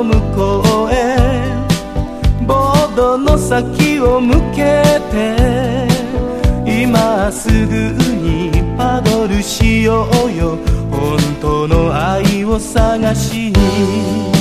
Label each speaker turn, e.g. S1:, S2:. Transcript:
S1: 向こうへボードの先を向けて今すぐにパドルしようよ本当の愛を探しに